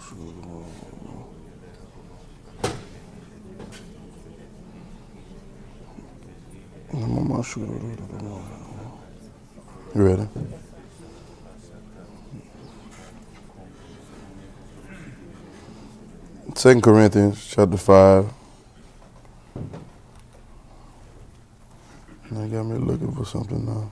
You ready? Second Corinthians chapter 5. They got me looking for something now.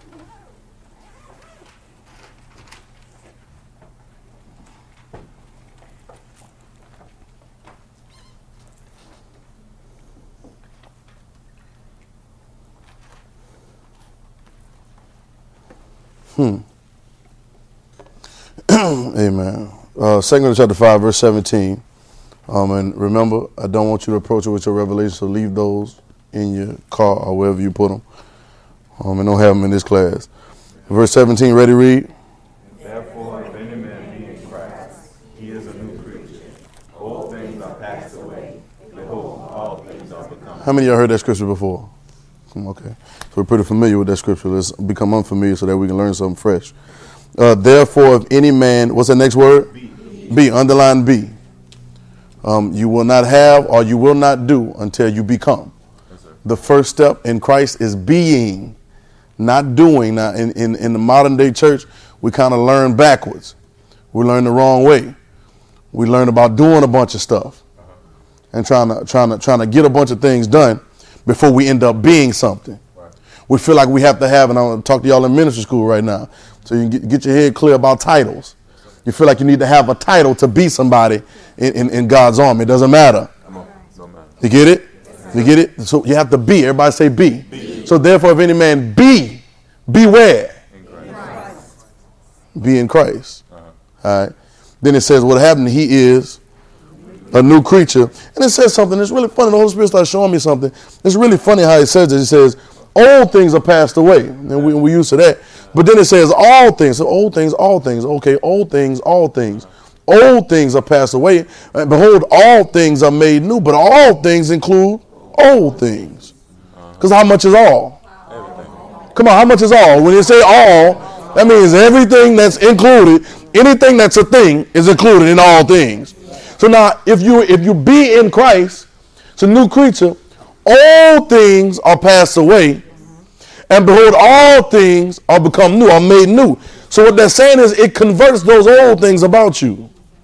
Amen. Second Corinthians chapter 5, verse 17. And remember, I don't want you to approach it with your revelation, so leave those in your car or wherever you put them. And don't have them in this class. Verse 17, ready to read? Therefore, if any man be in Christ, he is a new creature. Old things are passed away. Behold, all things are become. How many of y'all heard that scripture before? Okay. So we're pretty familiar with that scripture. Let's become unfamiliar so that we can learn something fresh. Therefore, if any man, what's the next word? B, underline B. You will not have or you will not do until you become. Yes, the first step in Christ is being, not doing. Now, in the modern day church, we kind of learn backwards. We learn the wrong way. We learn about doing a bunch of stuff and trying to get a bunch of things done before we end up being something. Right. We feel like we have to have, and I'm going to talk to y'all in ministry school right now, so you can get your head clear about titles. You feel like you need to have a title to be somebody in God's army. It doesn't matter. You get it? You get it? So you have to be. Everybody say be. Be. So therefore, if any man be, beware. In Christ. Be in Christ. All right. Then it says what happened, he is a new creature. And it says something. It's really funny. The Holy Spirit started showing me something. It's really funny how it says it. It says, old things are passed away. And we used to that. But then it says all things. So old things, all things. Okay, old things, all things. Old things are passed away. And behold, all things are made new. But all things include old things. Because how much is all? Everything. Come on, how much is all? When you say all, that means everything that's included, anything that's a thing is included in all things. So now, if you be in Christ, it's a new creature, all things are passed away. And behold, all things are become new, are made new. So what they're saying is it converts those old things about you.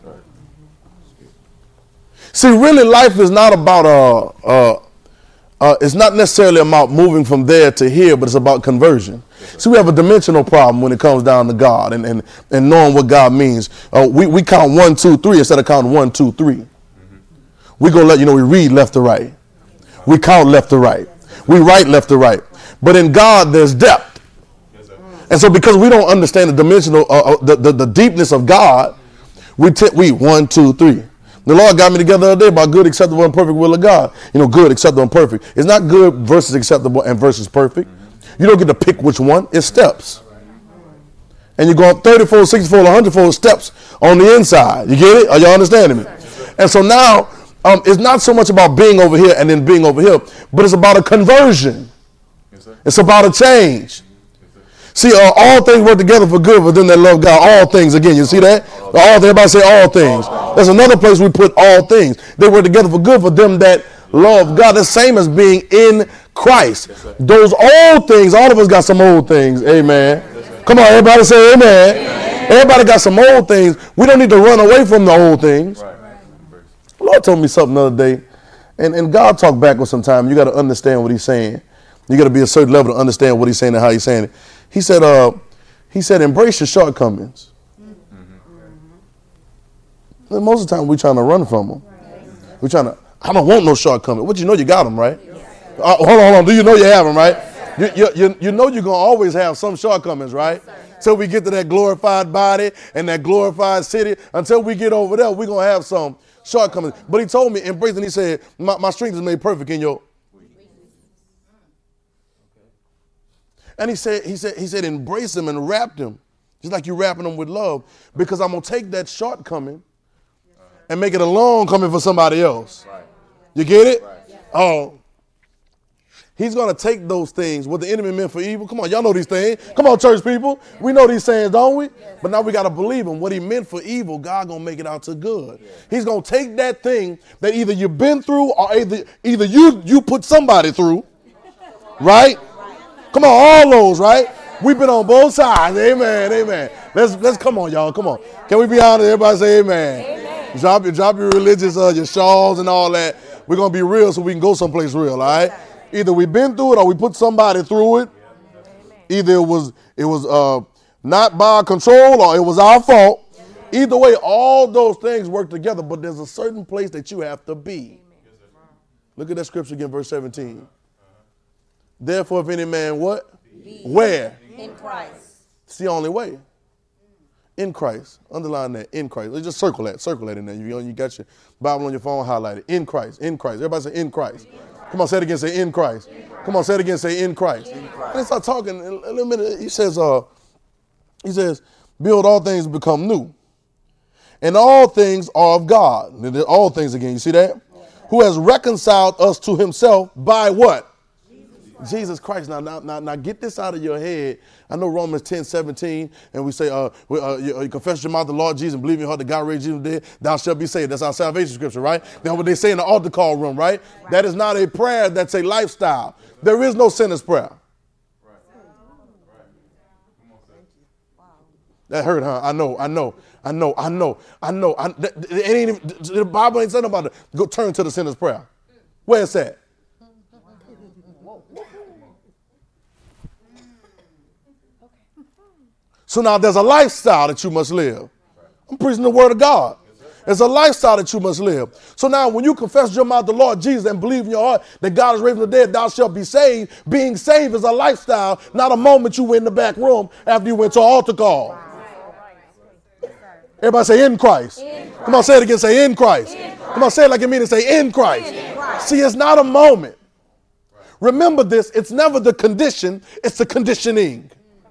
See, really life is not about, it's not necessarily about moving from there to here, but it's about conversion. See, we have a dimensional problem when it comes down to God and knowing what God means. We count 1, 2, 3 instead of counting 1, 2, 3. We go we read left to right. We count left to right. We write left to right. But in God, there's depth. And so because we don't understand the dimensional, the deepness of God, we 1, 2, 3. The Lord got me together the other day about good, acceptable, and perfect will of God. Good, acceptable, and perfect. It's not good versus acceptable and versus perfect. You don't get to pick which one. It's steps. And you go up 30-fold, 60-fold, 100-fold steps on the inside. You get it? Are y'all understanding me? And so now, it's not so much about being over here and then being over here, but it's about a conversion. It's about a change. See, all things work together for good for them that love God. All things, again, you see that? Everybody say all things. There's another place we put all things. They work together for good for them that love God. The same as being in Christ. Those old things, all of us got some old things. Amen. Come on, everybody say amen. Everybody got some old things. We don't need to run away from the old things. The Lord told me something the other day, and God talked backwards sometimes. You got to understand what he's saying. You got to be a certain level to understand what he's saying and how he's saying it. He said, embrace your shortcomings. And most of the time, we're trying to run from them. We're trying to, I don't want no shortcomings. But you know you got them, right? Hold on. Do you know you have them, right? You know you're going to always have some shortcomings, right? Till we get to that glorified body and that glorified city. Until we get over there, we're going to have some shortcomings. But he told me, embrace, and he said, my strength is made perfect in your. And he said, embrace them and wrap them. Just like you're wrapping them with love. Because I'm going to take that shortcoming and make it a long coming for somebody else. You get it? Oh. He's going to take those things, what the enemy meant for evil. Come on, y'all know these things. Come on, church people. We know these sayings, don't we? But now we got to believe him. What he meant for evil, God going to make it out to good. He's going to take that thing that either you've been through or either you put somebody through, right? Come on, all those, right? We've been on both sides. Amen, amen. Let's come on, y'all. Come on. Can we be honest? Everybody say amen. Amen. Drop your religious, your shawls and all that. We're going to be real so we can go someplace real, all right? Either we've been through it or we put somebody through it. Either it was not by our control or it was our fault. Either way, all those things work together, but there's a certain place that you have to be. Look at that scripture again, verse 17. Therefore, if any man what? Where? In Christ. It's the only way. In Christ. Underline that. In Christ. Let's just circle that in there. You got your Bible on your phone, highlight it. In Christ. In Christ. Everybody say in Christ. Come on, say it again. Say in Christ. Come on, say it again. Say in Christ. Let's start talking. In a minute, he says, build all things become new. And all things are of God. All things again. You see that? Who has reconciled us to himself by what? Jesus Christ. Now get this out of your head. I know Romans 10:17, and we say, you confess your mouth the Lord Jesus and believe in your heart that God raised Jesus from the dead, thou shalt be saved. That's our salvation scripture, right? Now what they say in the altar call room, right? That is not a prayer, that's a lifestyle. There is no sinner's prayer. That hurt, huh? I know. It ain't even, the Bible ain't saying about it. Go turn to the sinner's prayer. Where it's at? So now there's a lifestyle that you must live. I'm preaching the word of God. There's a lifestyle that you must live. So now when you confess your mouth the Lord Jesus and believe in your heart that God is raised from the dead, thou shalt be saved. Being saved is a lifestyle, not a moment you went in the back room after you went to an altar call. Everybody say in Christ. Come on, say it again. Say in Christ. Come on, say it like you mean it. Say in Christ. See, it's not a moment. Remember this. It's never the condition. It's the conditioning.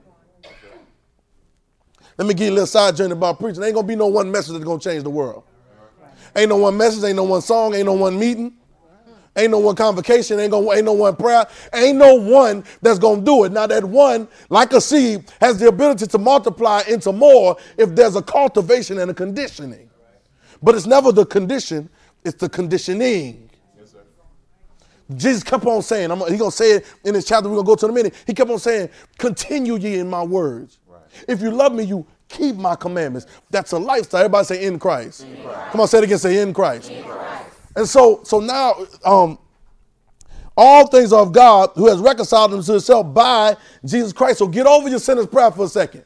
Let me give you a little side journey about preaching. Ain't going to be no one message that's going to change the world. Ain't no one message, ain't no one song, ain't no one meeting, ain't no one convocation, ain't no one prayer, ain't no one that's going to do it. Now that one, like a seed, has the ability to multiply into more if there's a cultivation and a conditioning. But it's never the condition, it's the conditioning. Yes, sir. Jesus kept on saying, he's going to say it in this chapter we're going to go to in a minute. He kept on saying, continue ye in my words. If you love me, you keep my commandments. That's a lifestyle. Everybody say in Christ. In Christ. Come on, say it again. Say in Christ. In Christ. And so now, all things are of God who has reconciled them to himself by Jesus Christ. So get over your sinner's prayer for a second.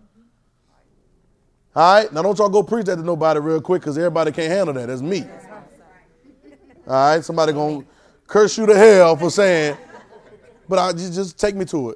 All right. Now don't y'all go preach that to nobody real quick because everybody can't handle that. That's me. All right. Somebody going to curse you to hell for saying, but just take me to it.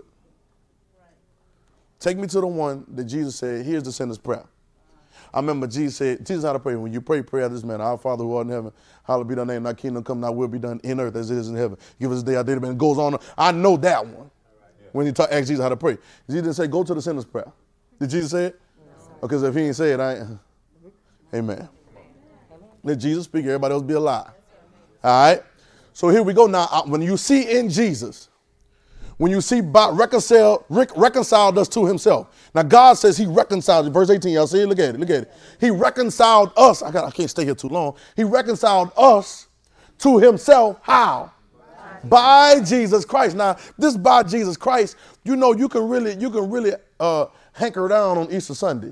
Take me to the one that Jesus said, here's the sinner's prayer. I remember Jesus had to pray. When you pray this manner, our Father who art in heaven, hallowed be thy name, thy kingdom come, thy will be done in earth as it is in heaven. Give us this day our daily bread. And it goes on. I know that one. When he asked Jesus how to pray. Jesus didn't say, go to the sinner's prayer. Did Jesus say it? Because if he didn't say it, I ain't. Amen. Let Jesus speak, everybody else be a lie. All right? So here we go now. When you see in Jesus, when you see reconciled us to himself. Now God says he reconciled, verse 18, y'all see it? Look at it. He reconciled us. I can't stay here too long. He reconciled us to himself. How? By Jesus Christ. Now, this by Jesus Christ, you know, you can really hanker down on Easter Sunday.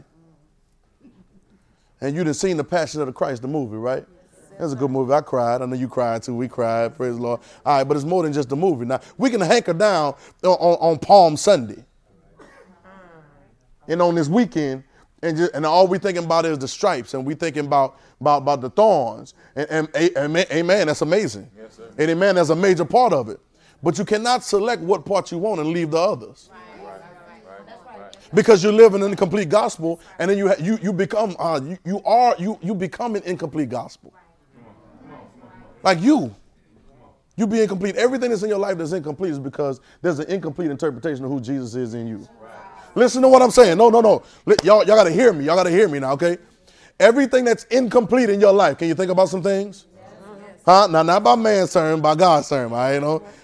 And you done seen the Passion of the Christ, the movie, right? That's a good movie. I cried. I know you cried too. We cried. Praise the Lord. All right, but it's more than just the movie. Now, we can hanker down on Palm Sunday. And on this weekend, and all we thinking about is the stripes, and we thinking about the thorns. And amen, that's amazing. Yes, sir. And amen, that's a major part of it. But you cannot select what part you want and leave the others. Because you're living in the complete gospel, and then you become an incomplete gospel. Like you be incomplete. Everything that's in your life that's incomplete is because there's an incomplete interpretation of who Jesus is in you. Listen to what I'm saying. No. Y'all got to hear me. Y'all got to hear me now, okay? Everything that's incomplete in your life. Can you think about some things? Huh? Now, not by man's term, by God's term. I know.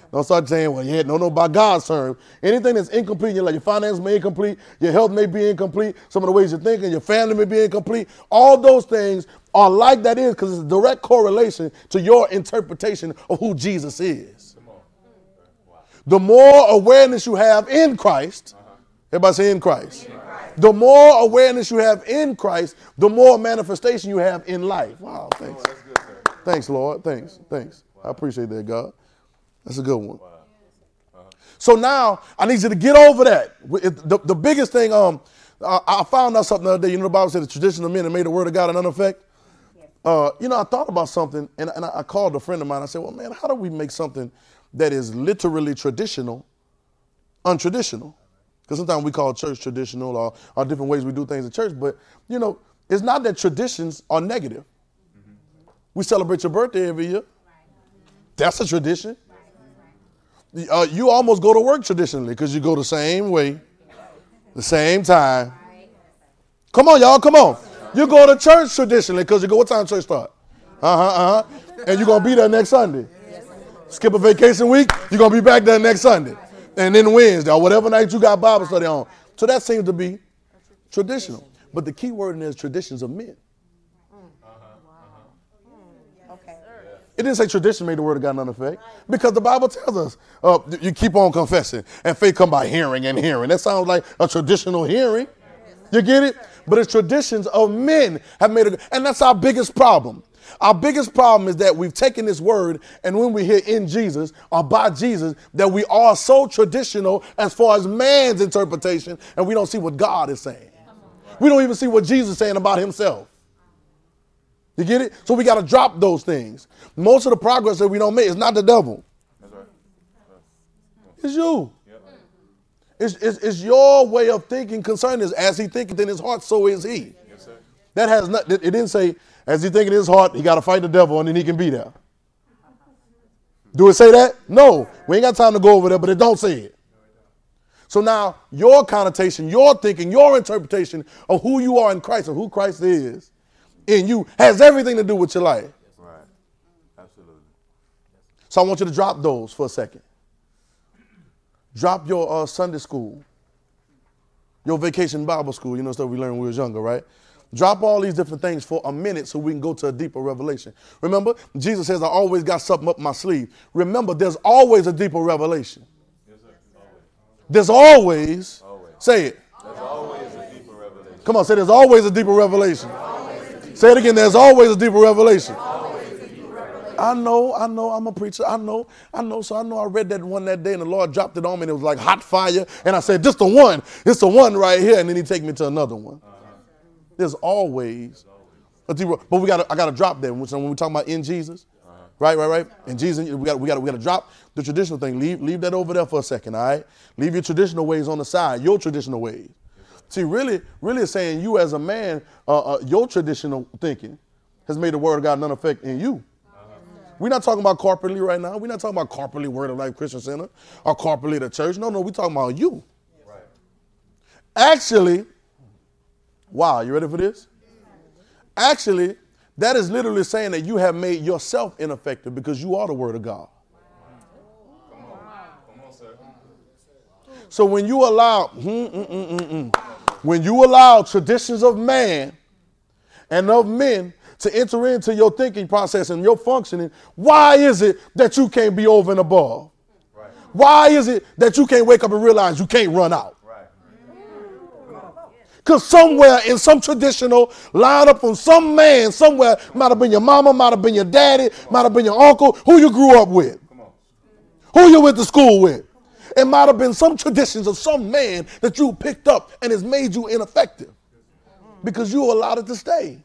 Don't start saying, well, yeah, no, by God's term. Anything that's incomplete in your life, your finances may be incomplete, your health may be incomplete, some of the ways you're thinking, your family may be incomplete. All those things are like that is because it's a direct correlation to your interpretation of who Jesus is. The more awareness you have in Christ, everybody say in Christ. The more awareness you have in Christ, the more manifestation you have in life. Wow, thanks. Thanks, Lord. Thanks. I appreciate that, God. That's a good one. So now I need you to get over that. The biggest thing, I found out something the other day. You know, the Bible said the tradition of men that made the word of God an effect. I thought about something, and I called a friend of mine. I said, well, man, how do we make something that is literally traditional untraditional? Because sometimes we call church traditional or different ways we do things in church. But, it's not that traditions are negative. We celebrate your birthday every year. That's a tradition. You almost go to work traditionally because you go the same way, the same time. Come on, y'all, come on. You go to church traditionally because you go, what time church start? And you're going to be there next Sunday. Skip a vacation week, you're going to be back there next Sunday. And then Wednesday or whatever night you got Bible study on. So that seems to be traditional. But the key word in there is traditions of men. It didn't say tradition made the word of God none effect. Because the Bible tells us you keep on confessing and faith come by hearing and hearing. That sounds like a traditional hearing. You get it? But it's traditions of men have made it. And that's our biggest problem. Our biggest problem is that we've taken this word and when we hear in Jesus or by Jesus, that we are so traditional as far as man's interpretation and we don't see what God is saying. We don't even see what Jesus is saying about himself. You get it? So we got to drop those things. Most of the progress that we don't make is not the devil. That's right. It's you. Yep. It's your way of thinking concerning this. As he thinketh in his heart, so is he. Yes, sir. That has not. It didn't say as he thinking in his heart, he got to fight the devil and then he can be there. Do it say that? No. We ain't got time to go over there, but it don't say it. So now your connotation, your thinking, your interpretation of who you are in Christ or who Christ is in you has everything to do with your life. Right. Absolutely. So I want you to drop those for a second. Drop your Sunday school, your vacation Bible school, stuff we learned when we was younger, right? Drop all these different things for a minute so we can go to a deeper revelation. Remember, Jesus says, I always got something up my sleeve. Remember, there's always a deeper revelation. Yes, sir. There's always. Say it. There's always a deeper revelation. Come on, say there's always a deeper revelation. Say it again, there's always a deeper revelation. I know, I'm a preacher. I know. So I know I read that one that day and the Lord dropped it on me and it was like hot fire. And I said, this the one. It's the one right here. And then he take me to another one. There's always a deeper, but I got to drop that. When we talk about in Jesus, right. In Jesus, we got to drop the traditional thing. Leave that over there for a second, all right? Leave your traditional ways on the side, your traditional ways. See, really it's saying you as a man, your traditional thinking has made the word of God none effect in you. We're not talking about corporately right now. We're not talking about corporately Word of Life Christian Center or corporately the church. No, we're talking about you. Right. Actually, wow, you ready for this? Actually, that is literally saying that you have made yourself ineffective because you are the Word of God. Come on, sir. So when you allow traditions of man and of men to enter into your thinking process and your functioning, why is it that you can't be over and above? Right. Why is it that you can't wake up and realize you can't run out? Because somewhere in some traditional lineup from some man somewhere, might have been your mama, might have been your daddy, might have been your uncle, who you grew up with, who you went to school with. It might have been some traditions of some man that you picked up and has made you ineffective because you allowed it to stay.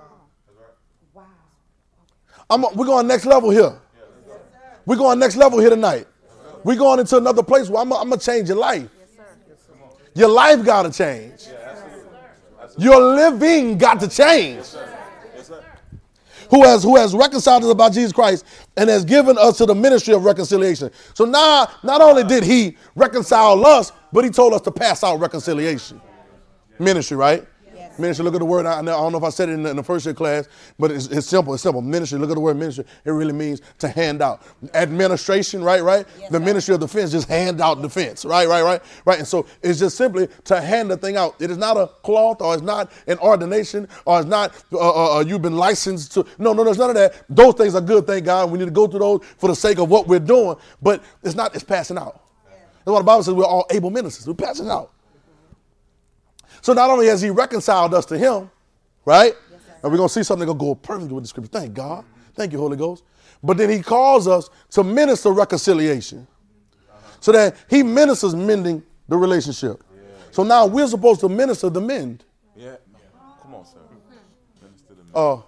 We're going next level here. We're going next level here tonight. We're going into another place where I'm going to change your life. Your life got to change. Your living got to change. Who has reconciled us about Jesus Christ and has given us to the ministry of reconciliation. So now, not only did he reconcile us, but he told us to pass out reconciliation. Ministry, right? Ministry, look at the word. I don't know if I said it in the first year class, but it's simple. It's simple. Ministry, look at the word ministry. It really means to hand out. Administration, right? Yes, the ministry of defense, just hand out defense, right. And so it's just simply to hand the thing out. It is not a cloth, or it's not an ordination, or it's not you've been licensed to. No, there's none of that. Those things are good, thank God. We need to go through those for the sake of what we're doing, but it's not, it's passing out. That's what the Bible says. We're all able ministers. We're passing out. So not only has he reconciled us to him, right? Yes, and we're going to see something that will go perfectly with the scripture. Thank God. Thank you, Holy Ghost. But then he calls us to minister reconciliation. So that he ministers mending the relationship. Yeah. So now we're supposed to minister the mend. Yeah. Come on, sir. Minister the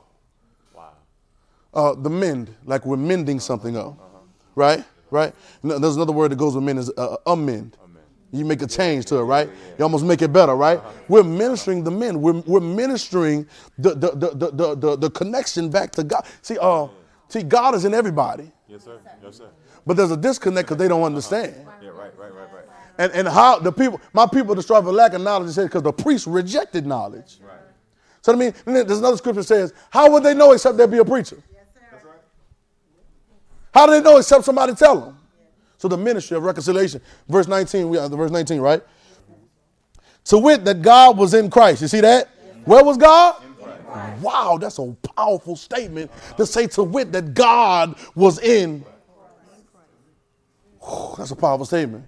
mend. The mend, like we're mending something up. Right? No, there's another word that goes with mend is amend. You make a change to it, right? You almost make it better, right? We're ministering the men. We're ministering the connection back to God. See, God is in everybody. Yes, sir. But there's a disconnect because they don't understand. Yeah, right. And how my people destroy for lack of knowledge, is because the priests rejected knowledge. Right. So I mean, there's another scripture that says, how would they know except there be a preacher? Yes, sir. That's right. How do they know except somebody tell them? So the ministry of reconciliation, verse 19, verse 19, right? To wit, that God was in Christ. You see that? Where was God? Wow, that's a powerful statement to say to wit that God was in. That's a powerful statement.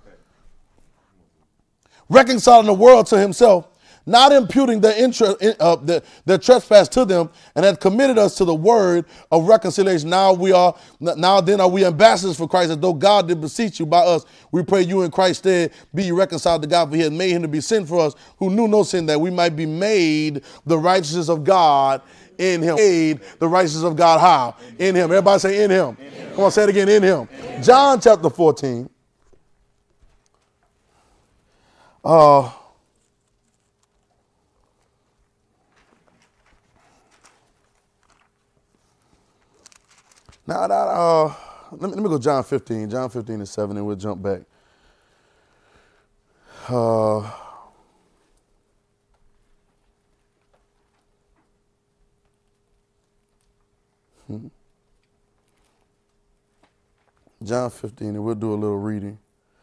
Reconciling the world to himself, not imputing their trespass to them, and had committed us to the word of reconciliation. Now then are we ambassadors for Christ, as though God did beseech you by us. We pray you in Christ's stead be ye reconciled to God, for he had made him to be sin for us, who knew no sin, that we might be made the righteousness of God in him. Made the righteousness of God how? In him. Everybody say in him. Come on, say it again, in him. John chapter 14. Let me go John 15. John 15 and 7, and we'll jump back. John 15, and we'll do a little reading.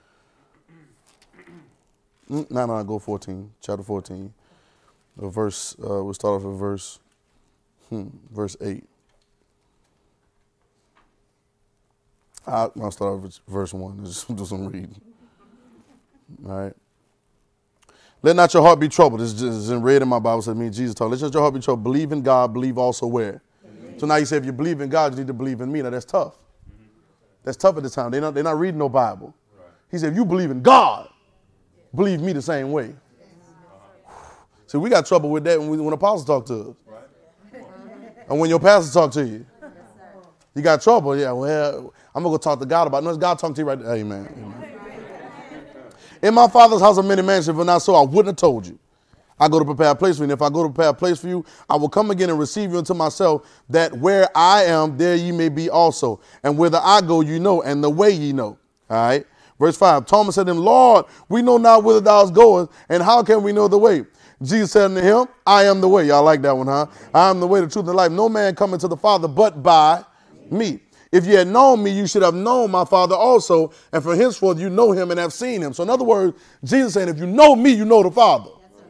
Go 14, chapter 14. We'll start off with verse 8. I'll start off with verse 1 and just do some reading. All right. Let not your heart be troubled. This is in red in my Bible. Says me, Jesus taught. Let not your heart be troubled. Believe in God. Believe also where? Amen. So now you say, if you believe in God, you need to believe in me. Now that's tough. Mm-hmm. That's tough at the time. They're not reading no Bible. Right. He said, if you believe in God, believe me the same way. See, we got trouble with that when apostles talk to us. Right. And when your pastor talk to you. You got trouble. Yeah, well, I'm going to go talk to God about it. No, it's God talking to you right there. Amen. In my Father's house are many mansions, if not so, I wouldn't have told you. I go to prepare a place for you. And if I go to prepare a place for you, I will come again and receive you unto myself, that where I am, there ye may be also. And whither I go, you know, and the way ye know. All right. Verse 5, Thomas said to him, Lord, we know not whither thou art going, and how can we know the way? Jesus said unto him, I am the way. Y'all like that one, huh? I am the way, the truth, and the life. No man cometh to the Father but by me. If you had known me, you should have known my Father also, and from henceforth you know him and have seen him. So in other words, Jesus saying, if you know me, you know the Father.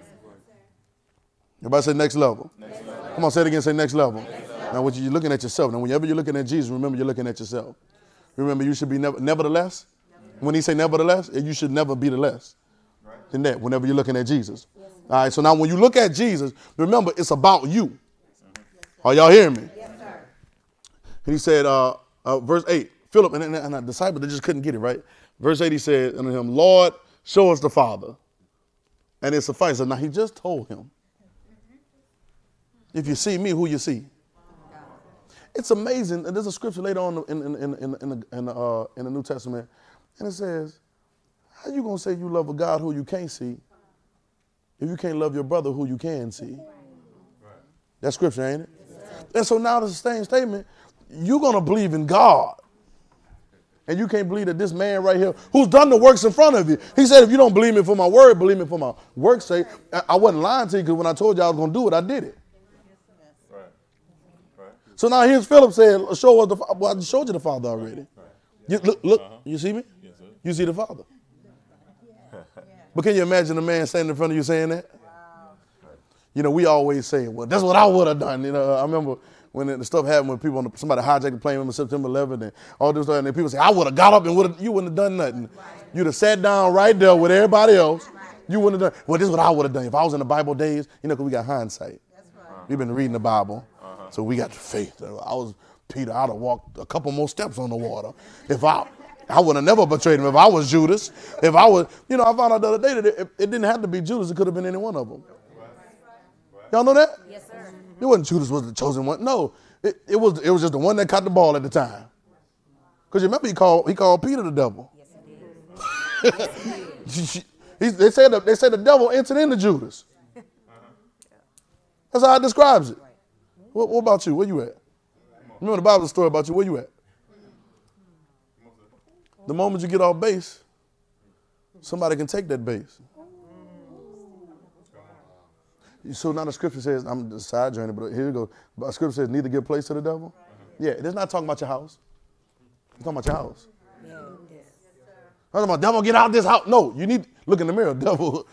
Everybody say next level. Next level. Come on, say it again, say next level. Next level. Now, you're looking at yourself. Now, whenever you're looking at Jesus, remember you're looking at yourself. Remember, you should be nevertheless. When he say nevertheless, you should never be the less than that whenever you're looking at Jesus. All right, so now when you look at Jesus, remember, it's about you. Are y'all hearing me? Yes, sir. And he said, verse 8, Philip and the disciples, they just couldn't get it, right? Verse 8, he said unto him, Lord, show us the Father, and it suffices. Now, he just told him, if you see me, who you see? It's amazing. And there's a scripture later on in the New Testament, and it says, how you going to say you love a God who you can't see if you can't love your brother who you can see? That's scripture, ain't it? And so now there's the same statement. You're going to believe in God And you can't believe that this man right here, who's done the works in front of you, he said, if you don't believe me for my word, believe me for my work's sake. I wasn't lying to you, because when I told you I was going to do it, I did it. Right. Right. So now here's Philip saying, show us the Father. Well, I just showed you the Father already. You, look, you see me? Yes, sir. You see the Father. But can you imagine a man standing in front of you saying that? You know, we always say, well, that's what I would have done. You know, I remember when the stuff happened when people, somebody hijacked the plane on September 11th and all this stuff, and then people say, I would have got up and you wouldn't have done nothing. You'd have sat down right there with everybody else. You wouldn't have done, well, this is what I would have done. If I was in the Bible days, you know, because we got hindsight. We've been reading the Bible, so we got the faith. I was Peter, I'd have walked a couple more steps on the water. If I would have never betrayed him if I was Judas. If I was, you know, I found out the other day that it didn't have to be Judas. It could have been any one of them. Y'all know that? Yes, sir. It wasn't Judas was the chosen one. No, it was just the one that caught the ball at the time. Because you remember he called Peter the devil. Yes, he did. They said the devil entered into Judas. That's how it describes it. What about you? Where you at? Remember the Bible story about you. Where you at? The moment you get off base, somebody can take that base. So now the scripture says, I'm the side journey, but here we go. The scripture says, neither give place to the devil. Yeah, it's not talking about your house. It's talking about your house. Yeah, yes. I'm talking about, devil, get out of this house. No, you need, look in the mirror, devil.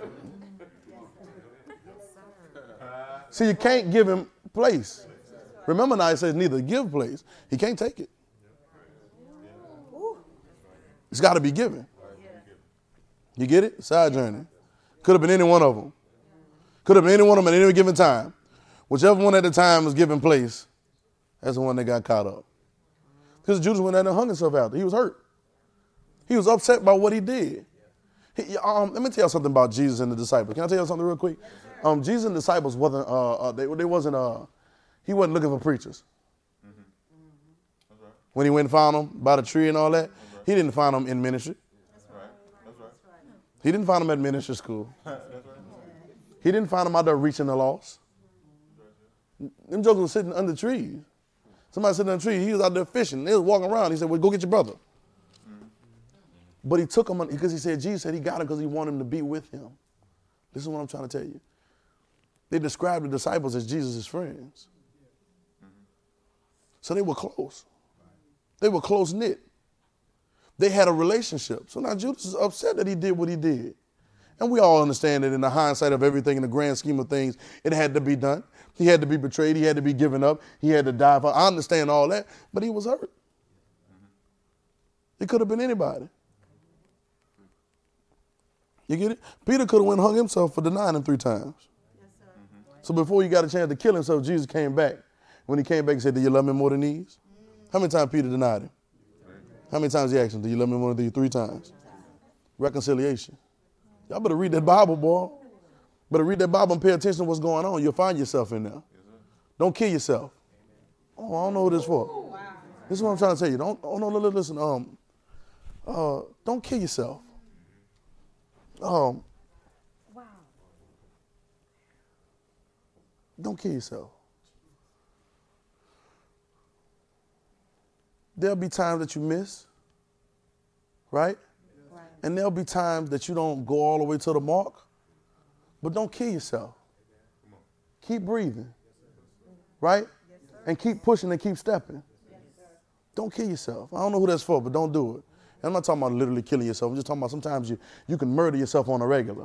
See, you can't give him place. Remember now, it says neither give place. He can't take it. It's got to be given. You get it? Side journey. Could have been any one of them. Could have been any one of them at any given time. Whichever one at the time was given place, that's the one that got caught up. Because Judas went out and hung himself out. He was hurt. He was upset by what he did. Let me tell you something about Jesus and the disciples. Can I tell you something real quick? Jesus and the disciples wasn't. He wasn't looking for preachers. When he went and found them by the tree and all that, he didn't find them in ministry. He didn't find them at ministry school. He didn't find them out there reaching the lost. Them jokers were sitting under trees. Somebody sitting under a tree. He was out there fishing. They was walking around. He said, well, go get your brother. But he took him because he said, Jesus said he got him because he wanted him to be with him. This is what I'm trying to tell you. They described the disciples as Jesus' friends. So they were close. They were close-knit. They had a relationship. So now Judas is upset that he did what he did. And we all understand that in the hindsight of everything, in the grand scheme of things, it had to be done. He had to be betrayed. He had to be given up. He had to die. I understand all that, but he was hurt. It could have been anybody. You get it? Peter could have went and hung himself for denying him 3 times. Yes, sir. So before he got a chance to kill himself, Jesus came back. When he came back, he said, do you love me more than these? How many times Peter denied him? How many times he asked him, do you love me more than these? 3 times. Reconciliation. Y'all better read that Bible, boy. Better read that Bible and pay attention to what's going on. You'll find yourself in there. Don't kill yourself. Oh, I don't know what this is for. This is what I'm trying to tell you. Listen. Don't kill yourself. Don't kill yourself. There'll be times that you miss, right? And there'll be times that you don't go all the way to the mark, but don't kill yourself. Keep breathing, right? And keep pushing and keep stepping. Don't kill yourself. I don't know who that's for, but don't do it. And I'm not talking about literally killing yourself. I'm just talking about sometimes you can murder yourself on a regular.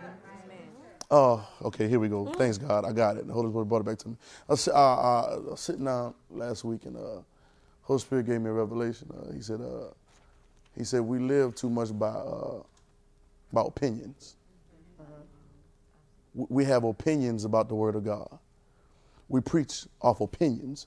Okay, here we go. Thanks, God. I got it. The Holy Spirit brought it back to me. I was sitting down last week, and Holy Spirit gave me a revelation. He said, we live too much by opinions. We have opinions about the Word of God. We preach off opinions.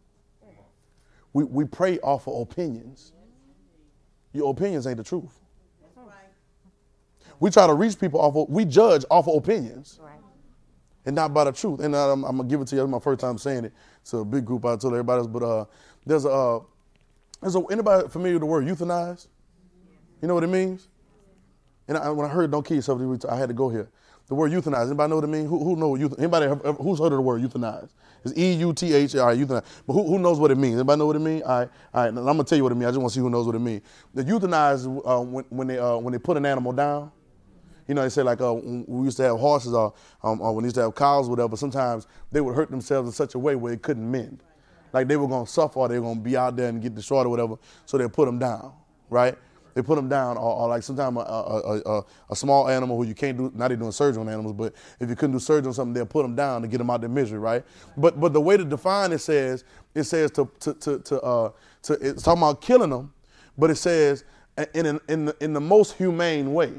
We pray off of opinions. Your opinions ain't the truth. We try to reach people we judge off of opinions. And not by the truth. And I'm going to give it to you. It's my first time saying it. It's a big group. I told everybody else. But there's anybody familiar with the word euthanize? You know what it means? And when I heard don't kill yourself, I had to go here. The word euthanize. Anybody know what it means? Who know what anybody who's heard of the word euthanize? It's EUTH. All right, euthanize. But who knows what it means? Anybody know what it means? All right. I'm gonna tell you what it means. I just want to see who knows what it means. The euthanize when they put an animal down. You know, they say like when we used to have horses or when we used to have cows, or whatever. Sometimes they would hurt themselves in such a way where they couldn't mend. Like they were gonna suffer or they were gonna be out there and get destroyed or whatever. So they put them down, right? They put them down, or like sometimes a small animal who you can't do, not even doing surgery on animals, but if you couldn't do surgery on something, they'll put them down to get them out of their misery, right? But the way to define it says it's talking about killing them, but it says in the most humane way.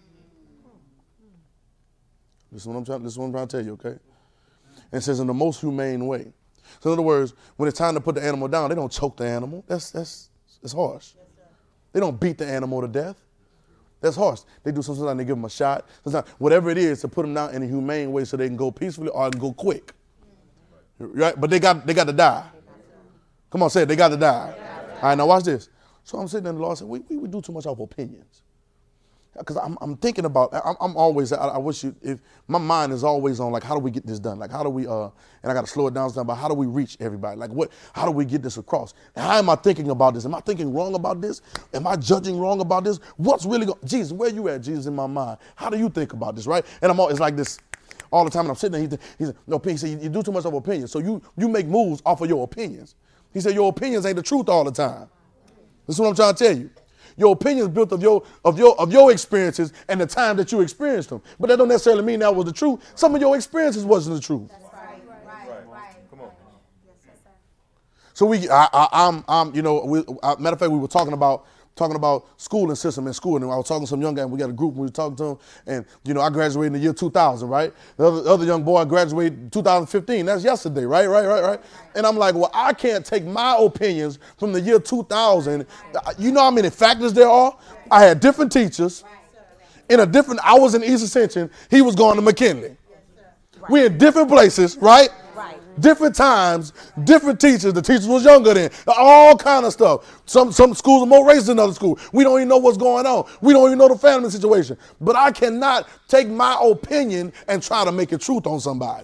This is what I'm trying to tell you, okay? And it says in the most humane way. So in other words, when it's time to put the animal down, they don't choke the animal. That's harsh. They don't beat the animal to death. That's harsh. They do sometimes they give them a shot. Sometimes whatever it is to put them down in a humane way so they can go peacefully or can go quick. Right? But they got to die. Come on, say it. They got to die. All right, now watch this. So I'm sitting there and the Lord said, we do too much off opinions. Because I'm thinking about, I'm always, I wish you, if my mind is always on like, how do we get this done? Like, how do we, and I got to slow it down sometimes, but how do we reach everybody? Like how do we get this across? And how am I thinking about this? Am I thinking wrong about this? Am I judging wrong about this? What's really going, Jesus, where you at, Jesus, in my mind? How do you think about this, right? And I'm always like this all the time, and I'm sitting there, he said, no, he said, you do too much of opinion. So you make moves off of your opinions. He said, your opinions ain't the truth all the time. This is what I'm trying to tell you. Your opinion is built of your experiences and the time that you experienced them. But that don't necessarily mean that was the truth. Some of your experiences wasn't the truth. That's right. Right. Come on. So matter of fact, we were talking about schooling system in school, and I was talking to some young guy, and we got a group, and we were talking to him, and I graduated in the year 2000, right? The other young boy graduated in 2015. That's yesterday, right? And I'm like, well, I can't take my opinions from the year 2000. You know how many factors there are? I had different teachers. I was in East Ascension. He was going to McKinley. We're in different places, right? Different times, different teachers. The teachers was younger then. All kind of stuff. Some schools are more racist than other schools. We don't even know what's going on. We don't even know the family situation. But I cannot take my opinion and try to make it truth on somebody.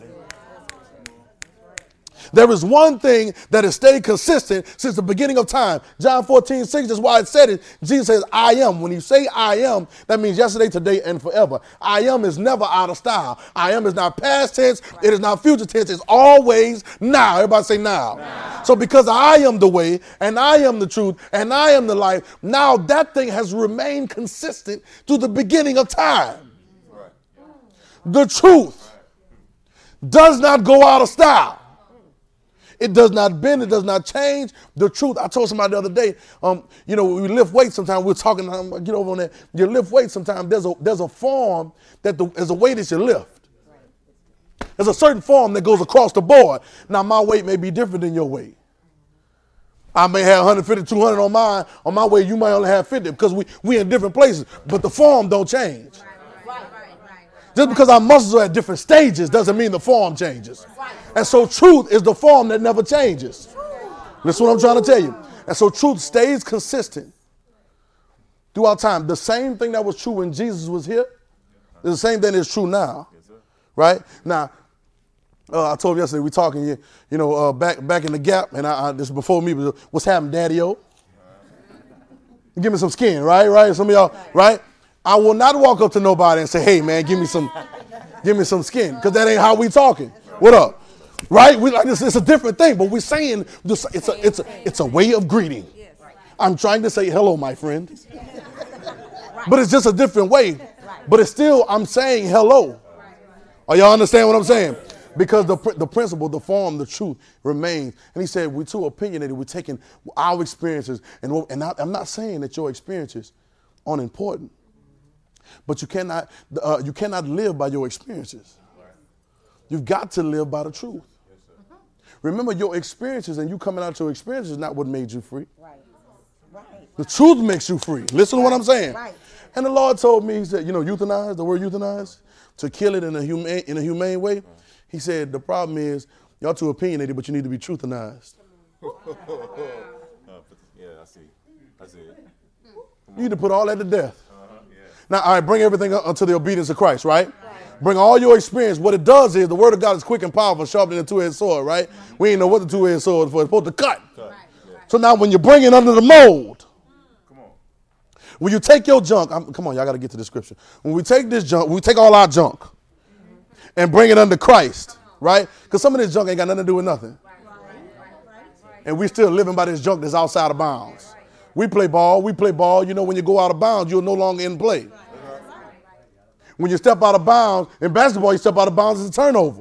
There is one thing that has stayed consistent since the beginning of time. John 14:6, that's why it said it. Jesus says, I am. When you say I am, that means yesterday, today, and forever. I am is never out of style. I am is not past tense. It is not future tense. It's always now. Everybody say now. So because I am the way, and I am the truth, and I am the life, now that thing has remained consistent to the beginning of time. The truth does not go out of style. It does not bend. It does not change. The truth. I told somebody the other day, we lift weights sometimes. We're talking, get over on that. You lift weights sometimes. There's a form there's a weight that you lift. There's a certain form that goes across the board. Now, my weight may be different than your weight. I may have 150, 200 on mine. On my weight, you might only have 50 because we in different places. But the form don't change. Just because our muscles are at different stages doesn't mean the form changes. And so truth is the form that never changes. That's what I'm trying to tell you. And so truth stays consistent throughout time. The same thing that was true when Jesus was here is the same thing that's true now. Right? Now, I told you yesterday, we talking, back in the gap, and this before me, what's happening, Daddy-O? Give me some skin, right? Some of y'all, right? I will not walk up to nobody and say, hey, man, give me some skin, because that ain't how we talking. What up? Right? We like this. It's a different thing, but we're saying this, it's a way of greeting. I'm trying to say hello, my friend. But it's just a different way. But it's still, I'm saying hello. Are y'all understand what I'm saying? Because the principle, the form, the truth remains. And he said, we're too opinionated. We're taking our experiences. And I'm not saying that your experiences aren't important. But you cannot live by your experiences. You've got to live by the truth. Remember, your experiences and you coming out your experiences is not what made you free. The truth makes you free. Listen to what I'm saying. And the Lord told me, he said, euthanize, the word euthanize, to kill it in a humane way. He said, the problem is y'all too opinionated, but you need to be truthanized. Yeah, I see it. You need to put all that to death. Now, all right, bring everything unto the obedience of Christ, right? Bring all your experience. What it does is the word of God is quick and powerful, sharper than a two-edged sword, right? We ain't know what the two-edged sword is for. It's supposed to cut. So now when you bring it under the mold, when you take your junk, come on, y'all got to get to the scripture. When we take this junk, we take all our junk and bring it under Christ, right? Because some of this junk ain't got nothing to do with nothing. And we still living by this junk that's outside of bounds. We play ball. You know, when you go out of bounds, you're no longer in play. When you step out of bounds, in basketball, you step out of bounds, it's a turnover.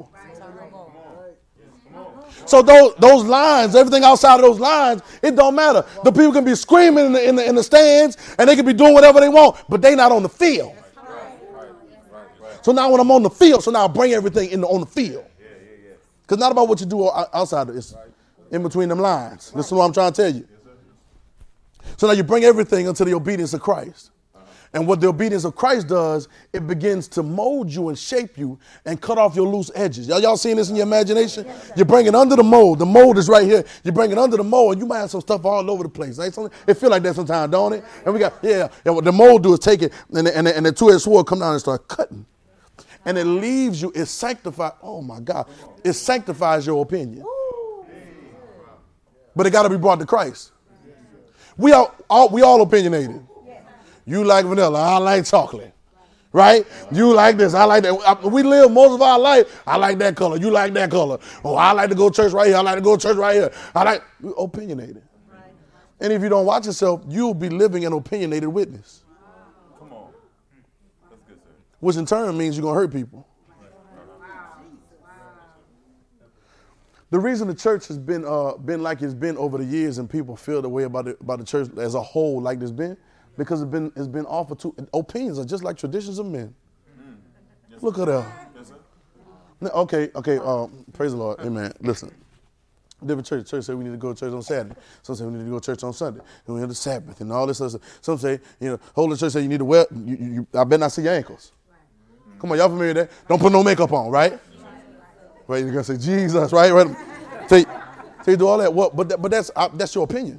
So those lines, everything outside of those lines, it don't matter. The people can be screaming in the stands, and they can be doing whatever they want, but they not on the field. So now when I'm on the field, so now I bring everything on the field. Because not about what you do outside of it. It's in between them lines. Listen to what I'm trying to tell you. So now you bring everything into the obedience of Christ. And what the obedience of Christ does, it begins to mold you and shape you and cut off your loose edges. Y'all seeing this in your imagination? You bring it under the mold. The mold is right here. You bring it under the mold, and you might have some stuff all over the place. Right? It feel like that sometimes, don't it? And we got, what the mold do is take it, and the two-edged sword come down and start cutting. And it leaves you, it sanctifies, oh my God, it sanctifies your opinion. But it got to be brought to Christ. We all opinionated. You like vanilla, I like chocolate, right? You like this, I like that. We live most of our life, I like that color, you like that color. Oh, I like to go to church right here, I like to go to church right here. We're opinionated. Right. And if you don't watch yourself, you'll be living an opinionated witness. Come on. That's good, sir. Which in turn means you're going to hurt people. The reason the church has been like it's been over the years and people feel the way about the church as a whole like it's been, because it's been offered to, opinions are just like traditions of men. Yes, look at that. Yes, okay, praise the Lord, amen. Listen, different church say we need to go to church on Saturday. Some say we need to go to church on Sunday. And we have the Sabbath and all this other stuff. Some say, Holy Church say you need to wear, I better not see your ankles. Come on, y'all familiar with that? Don't put no makeup on, right? Right, you're going to say, Jesus, right? So you do all that. Well, but that's your opinion.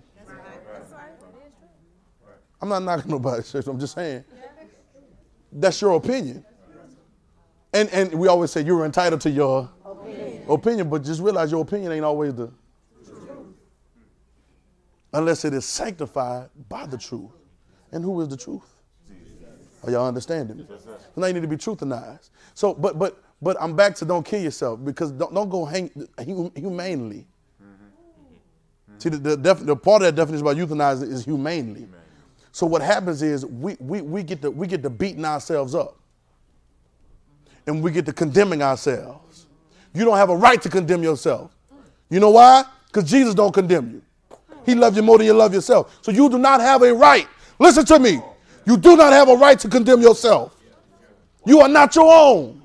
I'm not knocking nobody's church. I'm just saying that's your opinion. And we always say you're entitled to your opinion, but just realize your opinion ain't always the truth. Unless it is sanctified by the truth. And who is the truth? Are y'all understanding? So now you need to be truthinized. So, but I'm back to don't kill yourself, because don't go hang humanely. See, the part of that definition about euthanizing is humanely. So what happens is we get to beating ourselves up, and we get to condemning ourselves. You don't have a right to condemn yourself. You know why? Because Jesus don't condemn you. He loves you more than you love yourself. So you do not have a right. Listen to me. You do not have a right to condemn yourself. You are not your own.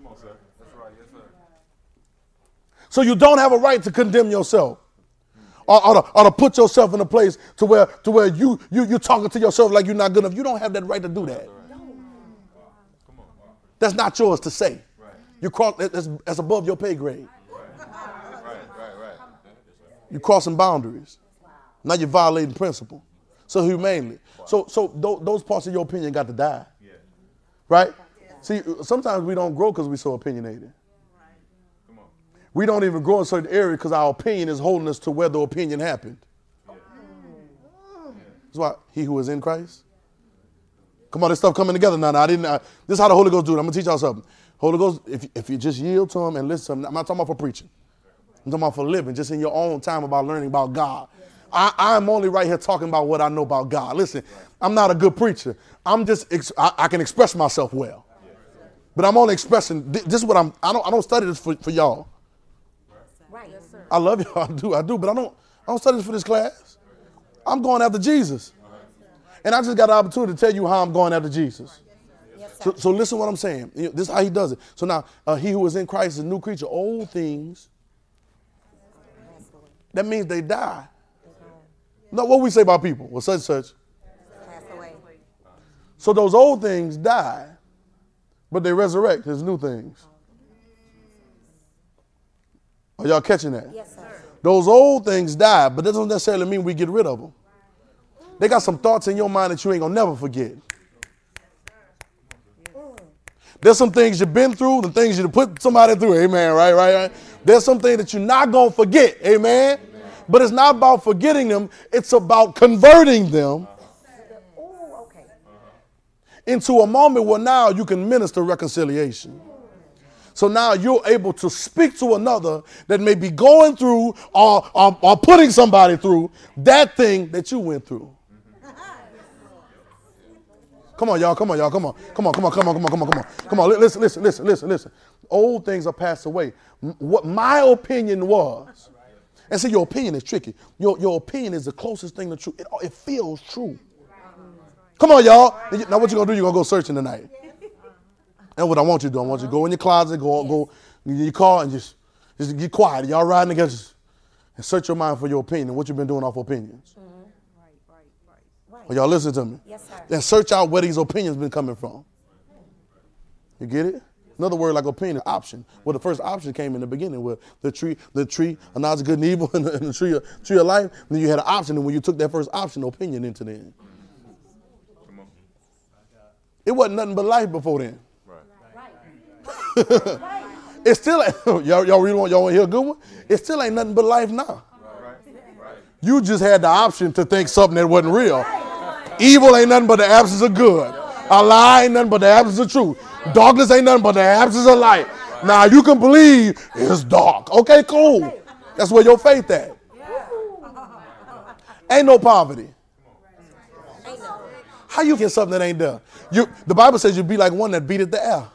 So you don't have a right to condemn yourself. Or to put yourself in a place to where you're talking to yourself like you're not good enough. You don't have that right to do that. That's not yours to say. That's above your pay grade. You're crossing boundaries. Now you're violating principle. So humanely. So those parts of your opinion got to die. Right? See, sometimes we don't grow because we're so opinionated. We don't even grow in certain areas because our opinion is holding us to where the opinion happened. That's why he who is in Christ. Come on, this stuff coming together now. This is how the Holy Ghost do it. I'm going to teach y'all something. Holy Ghost, if you just yield to him and listen to him, I'm not talking about for preaching. I'm talking about for living, just in your own time about learning about God. I'm only right here talking about what I know about God. Listen, I'm not a good preacher. I can express myself well. But I'm only expressing, this is what I don't study this for y'all. I love y'all, I do, but I don't study this for this class. I'm going after Jesus. And I just got the opportunity to tell you how I'm going after Jesus. So listen what I'm saying. This is how he does it. So now, he who is in Christ is a new creature. Old things, that means they die. No, what we say about people? Well, such. Pass away. So those old things die, but they resurrect as new things. Are y'all catching that? Yes, sir. Those old things die, but that doesn't necessarily mean we get rid of them. They got some thoughts in your mind that you ain't going to never forget. There's some things you've been through, the things you put somebody through. Amen. Right. There's some things that you're not going to forget. Amen. But it's not about forgetting them. It's about converting them into a moment where now you can minister reconciliation. So now you're able to speak to another that may be going through or putting somebody through that thing that you went through. Come on, y'all. Come on. Listen. Old things are passed away. What my opinion was, and see, your opinion is tricky. Your opinion is the closest thing to truth. It feels true. Come on, y'all. Now what you going to do? You're going to go searching tonight. And what I want you to do, I want you to go in your closet, go in your car and just get quiet. Y'all riding together and search your mind for your opinion, what you've been doing off opinions. Right. Well, y'all listen to me. Yes, sir. And search out where these opinions been coming from. You get it? Another word like opinion, option. Well, the first option came in the beginning with the tree of knowledge of good and evil and the tree of life. And then you had an option, and when you took that first option, opinion into the end. It wasn't nothing but life before then. It still ain't, y'all really want to hear a good one? It still ain't nothing but life now. You just had the option to think something that wasn't real. Evil ain't nothing but the absence of good. A lie ain't nothing but the absence of truth. Darkness ain't nothing but the absence of light. Now you can believe it's dark. Okay, cool. That's where your faith at. Ain't no poverty. How you get something that ain't there? The Bible says you be like one that beateth the air.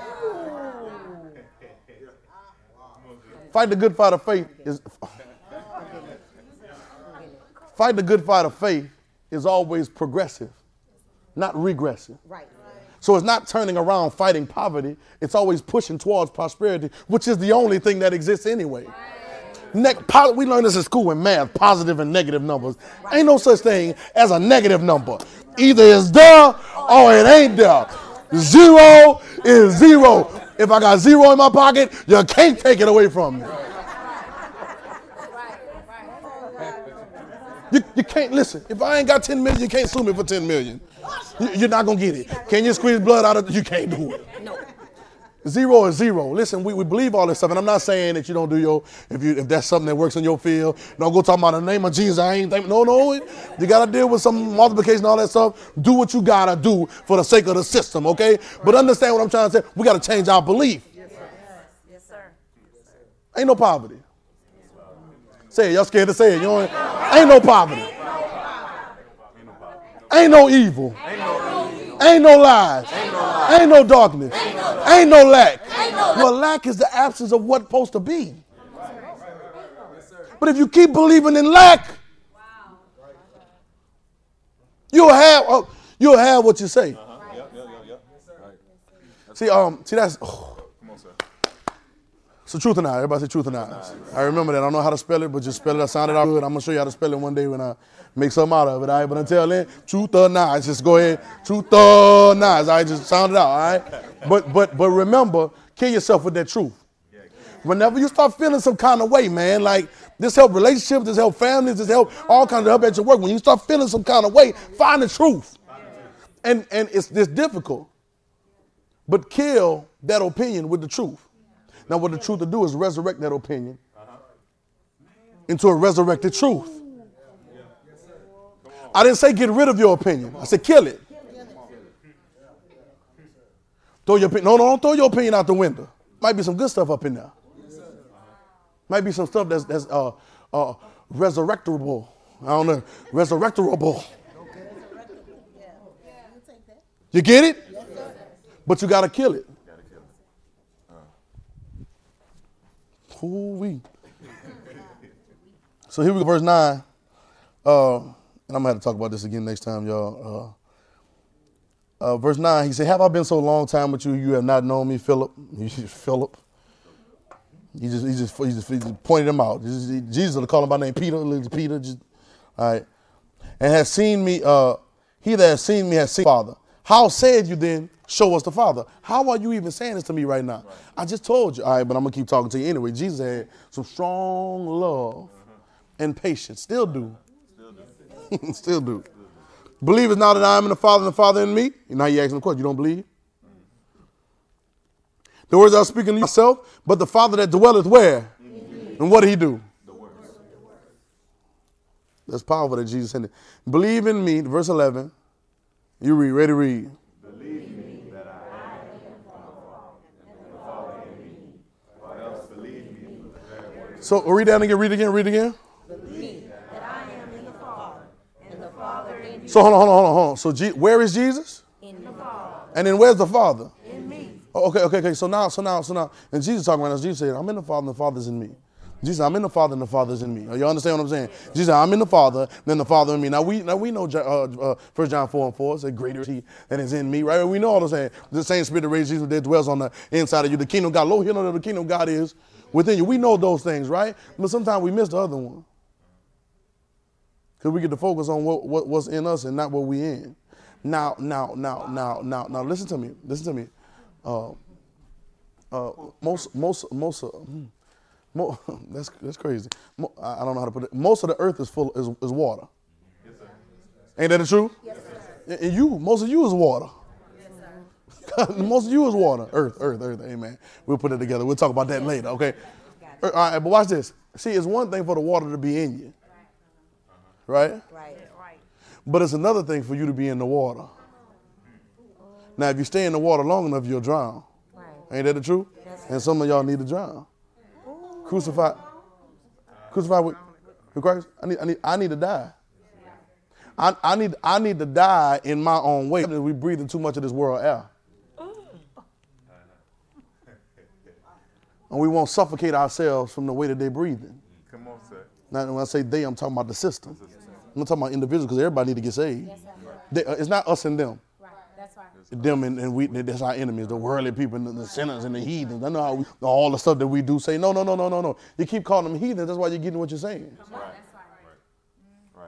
Fight the good fight of faith is always progressive, not regressive. Right. So it's not turning around fighting poverty. It's always pushing towards prosperity, which is the only thing that exists anyway. We learned this in school in math, positive and negative numbers. Ain't no such thing as a negative number. Either it's there or it ain't there. 0 is 0. If I got 0 in my pocket, you can't take it away from me. You can't, listen, if I ain't got 10 million, you can't sue me for 10 million. You're not going to get it. Can you squeeze blood out of it? You can't do it. No. 0 is 0. Listen, we believe all this stuff, and I'm not saying that you don't do if that's something that works in your field. Don't go talking about the name of Jesus. I ain't thinking, no. You got to deal with some multiplication, all that stuff. Do what you got to do for the sake of the system, okay? But understand what I'm trying to say. We got to change our belief. Yes, sir. Ain't no poverty. Say it. Y'all scared to say it. Ain't no poverty. Ain't no evil. Ain't no lies. Ain't no darkness. Ain't no lack. Well, lack is the absence of what's supposed to be. But if you keep believing in lack, you'll have what you say. See, that's. So truth and I. Everybody say truth and I. I remember that. I don't know how to spell it, but just spell it. I sounded out good. I'm going to show you how to spell it one day when I make something out of it. All right? But until then, truth or not. Just go ahead. Truth or not. All right? Just sound it out. All right? But remember, kill yourself with that truth. Whenever you start feeling some kind of way, man, like this help relationships, this help families, this help all kinds of help at your work. When you start feeling some kind of way, find the truth. And it's difficult. But kill that opinion with the truth. Now, what the truth to do is resurrect that opinion into a resurrected truth. I didn't say get rid of your opinion. I said kill it. Don't throw your opinion out the window. Might be some good stuff up in there. Might be some stuff that's resurrectable. I don't know. Resurrectable. You get it? But you got to kill it. Ooh-wee. So here we go, verse 9. And I'm going to have to talk about this again next time, y'all. Verse 9, he said, have I been so long time with you, you have not known me, Philip? Philip. He just pointed him out. Jesus will call him by name, Peter. Peter, all right. And has seen me, he that has seen me has seen the Father. How said you then, show us the Father? How are you even saying this to me right now? Right. I just told you. All right, but I'm going to keep talking to you anyway. Jesus had some strong love and patience. Still do. Still do. Believe it's now that I am in the Father and the Father in me. And now you ask him the question, you don't believe? The words I was speaking to myself, but the Father that dwelleth where? And what did he do? That's powerful that Jesus said it. Believe in me, verse 11. You read, ready to read. Believe me that I am in the Father, and the Father in me. Or else believe me for the very word. So read that again, read again. Believe that I am in the Father, and the Father in me. So hold on. So where is Jesus? In the Father. And then where's the Father? In me. Oh, okay. So now, and Jesus talking about this. Jesus said, I'm in the Father, and the Father's in me. Jesus said, I'm in the Father, and the Father's in me. You understand what I'm saying? Jesus said, I'm in the Father, then the Father in me. Now we know 1 John 4:4 said, greater is he than is in me, right? We know all the same. The same spirit that raised Jesus that dwells on the inside of you. The kingdom of God, Lord, you know that the kingdom of God is within you. We know those things, right? But sometimes we miss the other one. Because we get to focus on what's in us and not what we in. Now, listen to me. That's crazy. I don't know how to put it. Most of the earth is full is water. Yes, sir. Ain't that the truth? Yes, sir. And most of you is water. Yes, sir. Most of you is water. Earth. Amen. We'll put it together. We'll talk about that later. Okay. All right, but watch this. See, it's one thing for the water to be in you, right? Right. But it's another thing for you to be in the water. Now, if you stay in the water long enough, you'll drown. Right. Ain't that the truth? Yes, sir. And some of y'all need to drown. Crucified with Christ. I need to die. I need to die in my own way. We breathing too much of this world air. And we won't suffocate ourselves from the way that they're breathing. Come on, sir. Now, when I say they, I'm talking about the system. I'm not talking about individuals because everybody need to get saved. Yes, sir. It's not us and them. Right. That's right. Them and we, that's our enemies, the worldly people, and the sinners and the heathens. I know how all the stuff that we do say, no. You keep calling them heathens, that's why you're getting what you're saying. Right. Right.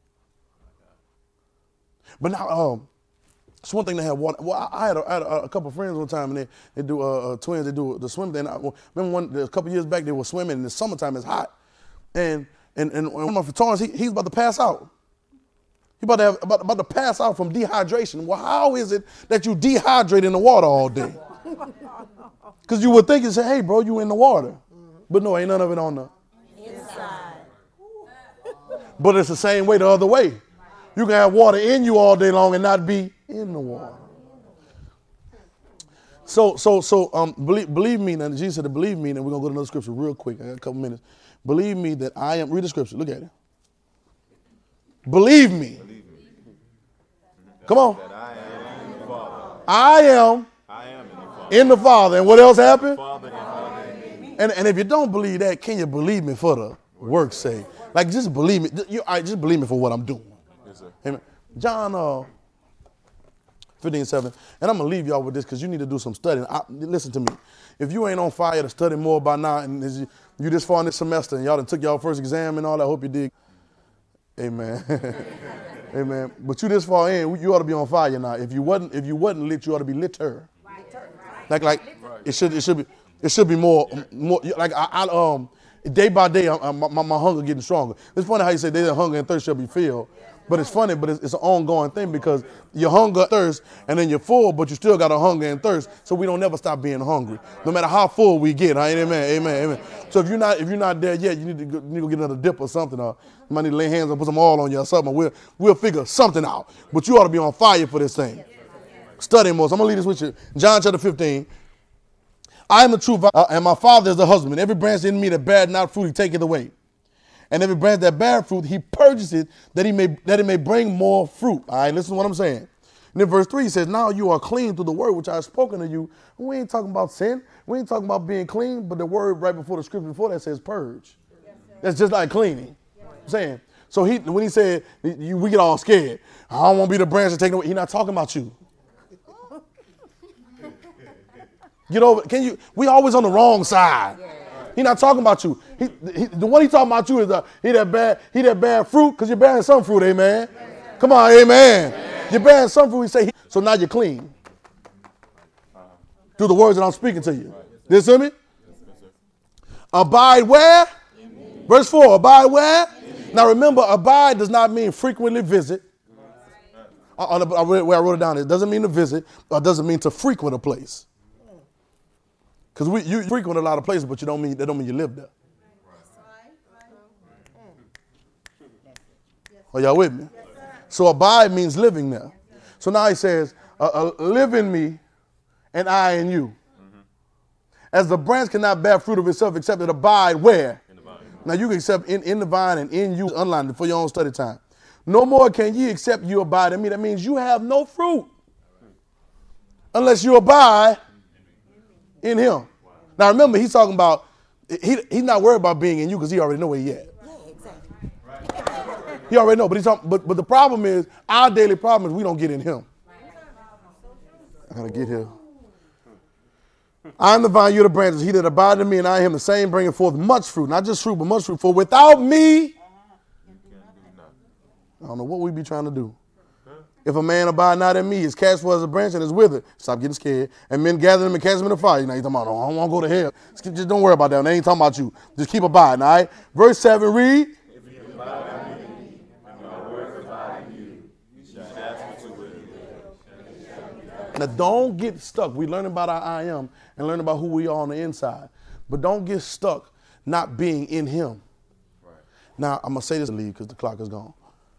But now, it's one thing to have water. Well, I had a couple of friends one time, and they do twins. They do the swim. Then I remember a couple of years back, they were swimming in the summertime. It's hot, and one of my photons, he's about to pass out. He's about to pass out from dehydration. Well, how is it that you dehydrate in the water all day? Because you would think and say, hey, bro, you in the water. But no, ain't none of it on the Inside. But it's the same way the other way. You can have water in you all day long and not be in the water. So believe me, and Jesus said to believe me, and we're going to go to another scripture real quick. I got a couple minutes. Believe me that I am, read the scripture, look at it. Believe me. Come on. That I am in the Father. I am I am in the Father. in the Father. And what else happened? Father and Father in me. And if you don't believe that, can you believe me for the work's sake? Like, just believe me. Just believe me for what I'm doing. Yes, sir. Amen. John 15:7. And I'm going to leave y'all with this because you need to do some studying. Listen to me. If you ain't on fire to study more by now, and you this far in this semester, and y'all done took y'all first exam and all that, I hope you did. Amen. Amen. But you this far in, you ought to be on fire now. If you wasn't lit, you ought to be litter. Like it should be more like day by day, my hunger getting stronger. It's funny how you say that hunger and thirst shall be filled. But it's funny, but it's an ongoing thing because you hunger, thirst, and then you're full, but you still got a hunger and thirst. So we don't never stop being hungry, no matter how full we get. Amen. So if you're not there yet, you need to go get another dip or something. Or you might need to lay hands and put some oil on you or something. We'll figure something out. But you ought to be on fire for this thing. Study more. So I'm gonna leave this with you. John chapter 15. I am the truth, and my Father is the husband. Every branch in me that bear not fruit, he taketh away. And every branch that bear fruit, he purges it that it may bring more fruit. All right, listen to what I'm saying. And then verse 3 says, now you are clean through the word which I have spoken to you. We ain't talking about sin. We ain't talking about being clean, but the word right before the scripture before that says purge. That's just like cleaning. I'm saying. So when he said, we get all scared. I don't want to be the branch that take away. He's not talking about you. Get over. We always on the wrong side. He's not talking about you. The one he talking about you is he that bad fruit, because you're bearing some fruit, amen. Come on, amen. You're bearing some fruit, he say, so now you're clean. Through the words that I'm speaking to you. Listen to me? Abide where? Verse 4, abide where? Now remember, abide does not mean frequently visit. Where I wrote it down, it doesn't mean to visit, or it doesn't mean to frequent a place. Because you frequent a lot of places, but that don't mean you live there. Are y'all with me? So abide means living there. So now he says, live in me and I in you. As the branch cannot bear fruit of itself except it abide where? In the vine. Now you can accept in the vine and in you, underline it for your own study time. No more can ye except you abide in me. That means you have no fruit unless you abide in him. Now remember, he's talking about, he's not worried about being in you because he already know where he at. He already know, but the problem is, our daily problem is we don't get in him. I gotta get here. I am the vine, you the branches. He that abideth in me and I in him, the same bringing forth much fruit. Not just fruit, but much fruit. For without me, I don't know what we be trying to do. If a man abide not in me, is cast forth as a branch and is withered. Stop getting scared. And men gather them and cast them in the fire. Now you're talking about, oh, I don't want to go to hell. Just don't worry about that. They ain't talking about you. Just keep abiding, all right? Verse 7, read. If you abide in me, and my words abide in you, you shall ask what you will. Now don't get stuck. We learn about our I am and learn about who we are on the inside. But don't get stuck not being in him. Right. Now I'm going to say this to leave because the clock is gone.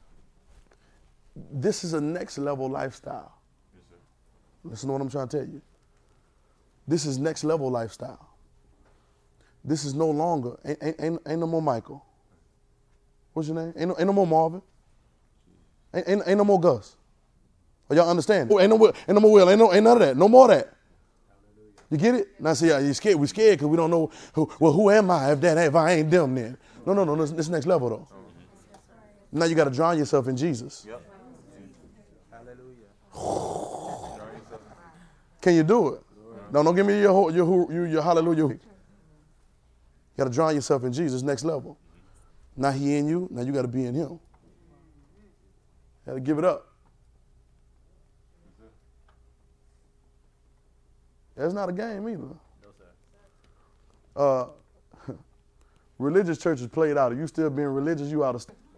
This is a next level lifestyle. Yes, sir. Listen to what I'm trying to tell you. This is next level lifestyle. This is no longer, ain't no more Michael. What's your name? Ain't no more Marvin. Ain't no more Gus. Are y'all understand? Ain't no more Will. Ain't none of that. No more of that. You get it? Now see, you're scared. We're scared because we don't know who am I if I ain't them then. No. This next level though. Now you got to drown yourself in Jesus. Yep. Can you do it? No, don't give me your hallelujah. You got to drown yourself in Jesus, next level. Now he in you, now you got to be in him. You got to give it up. That's not a game either. No, sir. Religious churches played out. If you still being religious, you out of